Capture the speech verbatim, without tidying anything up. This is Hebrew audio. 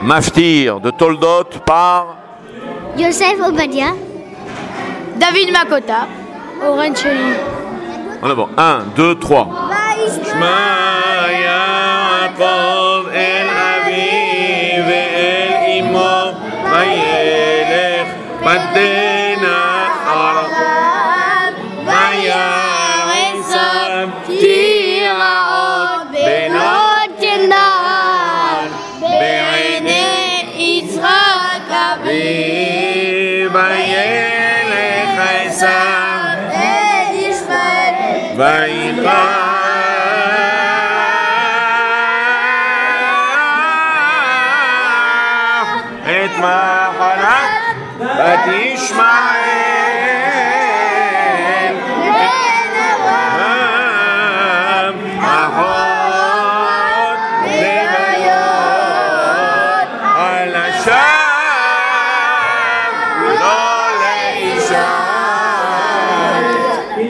Maftir de Toldot par Yosef Obadia. David Makota. Oren Sheli. En avant. un, deux, trois. את מחלת בת ישמעאל ונבם אחות לוויות על השם